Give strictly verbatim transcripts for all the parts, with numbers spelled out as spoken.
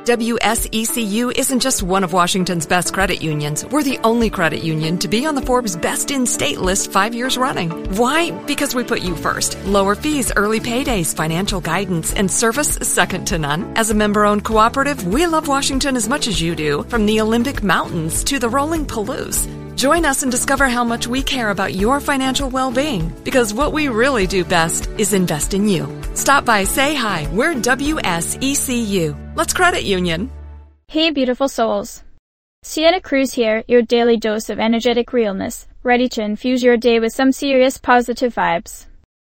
W S E C U isn't just one of Washington's best credit unions. We're the only credit union to be on the Forbes Best in State list five years running. Why? Because we put you first. Lower fees, early paydays, financial guidance, and service second to none. As a member-owned cooperative, we love Washington as much as you do, from the Olympic Mountains to the rolling Palouse. Join us and discover how much we care about your financial well-being, because what we really do best is invest in you. Stop by, say hi. We're W S E C U. Let's credit union. Hey beautiful souls. Sienna Cruz here, your daily dose of energetic realness, ready to infuse your day with some serious positive vibes.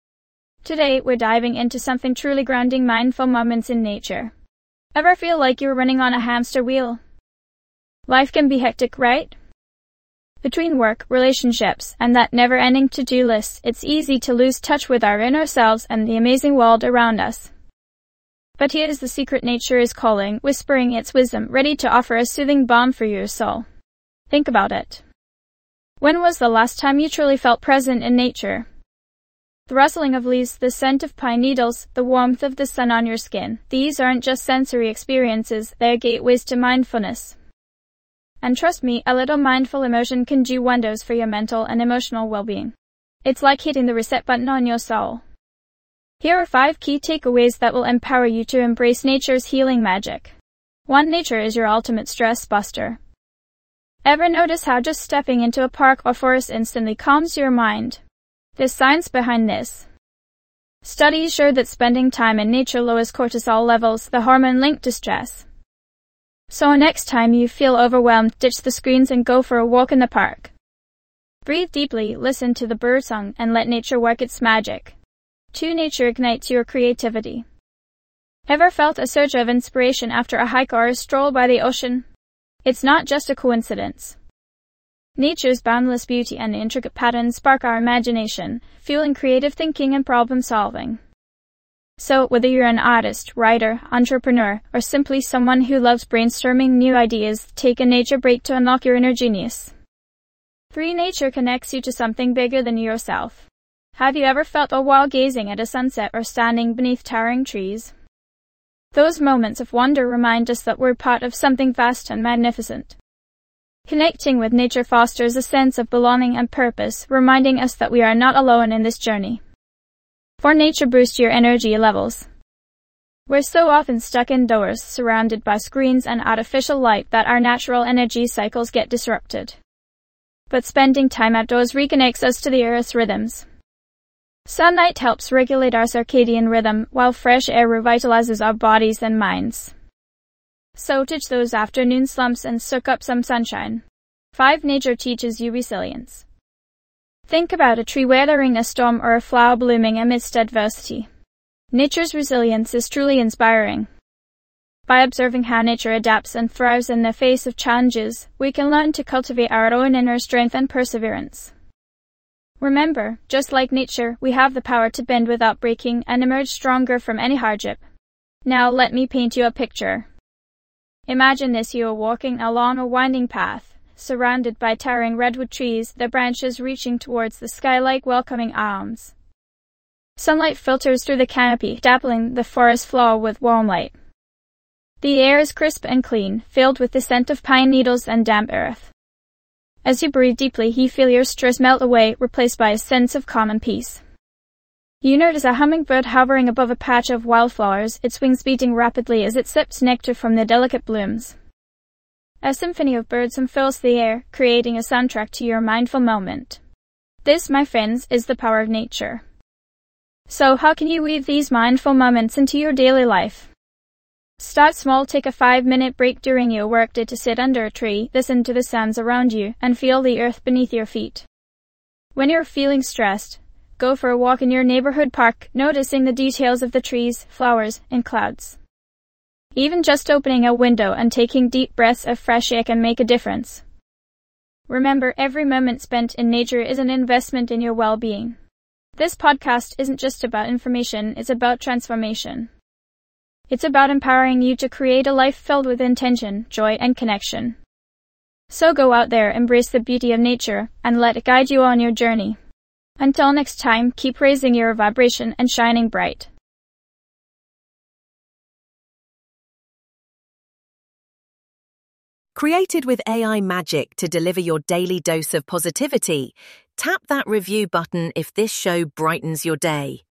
Today we're diving into something truly grounding, mindful moments in nature. Ever feel like you're running on a hamster wheel? Life can be hectic, right? Between work, relationships, and that never-ending to-do list, it's easy to lose touch with our inner selves and the amazing world around us. But here is the secret: nature is calling, whispering its wisdom, ready to offer a soothing balm for your soul. Think about it. When was the last time you truly felt present in nature? The rustling of leaves, the scent of pine needles, the warmth of the sun on your skin. These aren't just sensory experiences, they're gateways to mindfulness. And trust me, a little mindful emotion can do wonders for your mental and emotional well-being. It's like hitting the reset button on your soul. Here are five key takeaways that will empower you to embrace nature's healing magic. one. Nature is your ultimate stress buster. Ever notice how just stepping into a park or forest instantly calms your mind? There's science behind this. Studies show that spending time in nature lowers cortisol levels, the hormone linked to stress. So next time you feel overwhelmed, ditch the screens and go for a walk in the park. Breathe deeply, listen to the birdsong, and let nature work its magic. two. Nature ignites your creativity. Ever felt a surge of inspiration after a hike or a stroll by the ocean? It's not just a coincidence. Nature's boundless beauty and intricate patterns spark our imagination, fueling creative thinking and problem solving. So, whether you're an artist, writer, entrepreneur, or simply someone who loves brainstorming new ideas, take a nature break to unlock your inner genius. three. Nature connects you to something bigger than yourself. Have you ever felt awe while gazing at a sunset or standing beneath towering trees? Those moments of wonder remind us that we're part of something vast and magnificent. Connecting with nature fosters a sense of belonging and purpose, reminding us that we are not alone in this journey. four. Nature boosts your energy levels. We're so often stuck indoors, surrounded by screens and artificial light, that our natural energy cycles get disrupted. But spending time outdoors reconnects us to the earth's rhythms. Sunlight helps regulate our circadian rhythm, while fresh air revitalizes our bodies and minds. So ditch those afternoon slumps and soak up some sunshine. five. Nature teaches you resilience. Think about a tree weathering a storm or a flower blooming amidst adversity. Nature's resilience is truly inspiring. By observing how nature adapts and thrives in the face of challenges, we can learn to cultivate our own inner strength and perseverance. Remember, just like nature, we have the power to bend without breaking and emerge stronger from any hardship. Now let me paint you a picture. Imagine this: you are walking along a winding path, surrounded by towering redwood trees, their branches reaching towards the sky like welcoming arms. Sunlight filters through the canopy, dappling the forest floor with warm light. The air is crisp and clean, filled with the scent of pine needles and damp earth. As you breathe deeply, you feel your stress melt away, replaced by a sense of calm and peace. You notice a hummingbird hovering above a patch of wildflowers, its wings beating rapidly as it sips nectar from the delicate blooms. A symphony of birdsong fills the air, creating a soundtrack to your mindful moment. This, my friends, is the power of nature. So how can you weave these mindful moments into your daily life? Start small. Take a five-minute break during your workday to sit under a tree, listen to the sounds around you, and feel the earth beneath your feet. When you're feeling stressed, go for a walk in your neighborhood park, noticing the details of the trees, flowers, and clouds. Even just opening a window and taking deep breaths of fresh air can make a difference. Remember, every moment spent in nature is an investment in your well-being. This podcast isn't just about information, it's about transformation. It's about empowering you to create a life filled with intention, joy, and connection. So go out there, embrace the beauty of nature, and let it guide you on your journey. Until next time, keep raising your vibration and shining bright. Created with A I magic to deliver your daily dose of positivity, tap that review button if this show brightens your day.